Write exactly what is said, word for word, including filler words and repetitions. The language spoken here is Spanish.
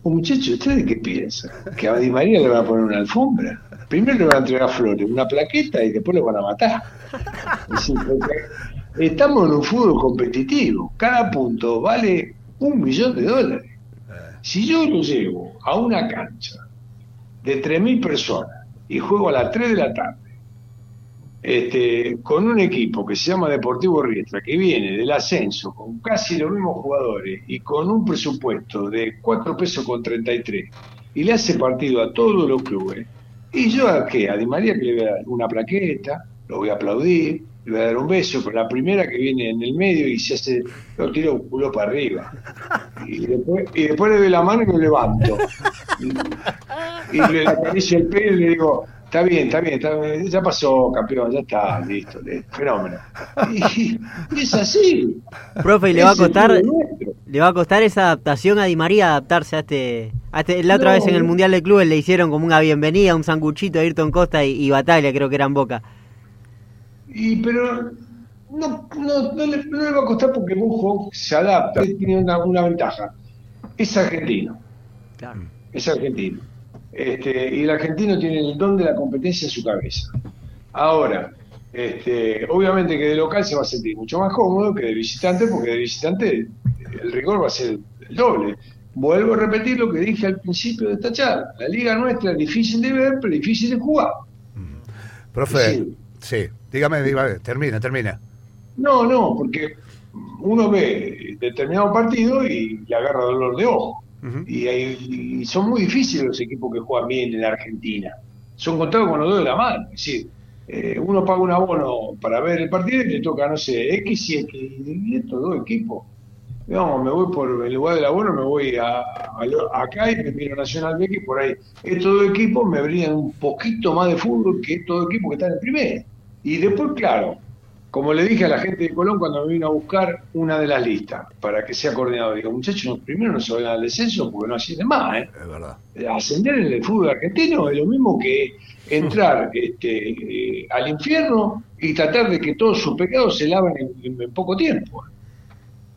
muchachos, ¿ustedes qué piensan? ¿Que a Di María le van a poner una alfombra? Primero le van a entregar flores, una plaqueta y después lo van a matar. Es decir, porque estamos en un fútbol competitivo. Cada punto vale un millón de dólares. Si yo lo llevo a una cancha de tres mil personas y juego a las tres de la tarde, este, con un equipo que se llama Deportivo Riestra, que viene del ascenso con casi los mismos jugadores y con un presupuesto de cuatro pesos con treinta y tres, y le hace partido a todos los clubes, y yo a qué, a Di María que le voy a dar una plaqueta, lo voy a aplaudir, le voy a dar un beso, con la primera que viene en el medio y se hace, lo tiro un culo para arriba, y después, y después le doy la mano y lo levanto, y, y le acaricio el pelo y le digo, está bien, está bien, está bien, ya pasó, campeón, ya está, listo, listo, fenómeno. Y, y es así. Profe, ¿y le va a Es el costar, fútbol nuestro. le va a costar esa adaptación a Di María, adaptarse a este, a este la otra No, vez en el Mundial de Clubes le hicieron como una bienvenida, un sanguchito a Ayrton Costa y, y Bataglia, creo que eran Boca. y pero no, no, no, le, no le va a costar porque Bujo se adapta, tiene una, una ventaja. Es argentino, Claro. es argentino. Este, y el argentino tiene el don de la competencia en su cabeza. Ahora, este, obviamente que de local se va a sentir mucho más cómodo que de visitante, porque de visitante el rigor va a ser el doble. Vuelvo a repetir lo que dije al principio de esta charla. La liga nuestra es difícil de ver, pero difícil de jugar. Profe, Sí. sí, dígame, dígame, termina, termina. No, no, porque uno ve determinado partido y le agarra dolor de ojo. Uh-huh. Y, hay, y son muy difíciles los equipos que juegan bien en Argentina. Son contados con los dedos de la mano. Es decir, eh, uno paga un abono para ver el partido y le toca, no sé, X y X. Y estos dos equipos. Digamos, me voy por el lugar del abono, me voy a, a, a acá y me miro Nacional B, que por ahí. Estos dos equipos me brindan un poquito más de fútbol que estos dos equipos que están en primera. Y después, claro, como le dije a la gente de Colón cuando me vino a buscar una de las listas para que sea coordinador, digo, muchachos, primero no se vayan al descenso porque no ascienden más, ¿eh? Es verdad. Ascender en el fútbol argentino es lo mismo que entrar este, eh, al infierno y tratar de que todos sus pecados se laven en, en, en poco tiempo.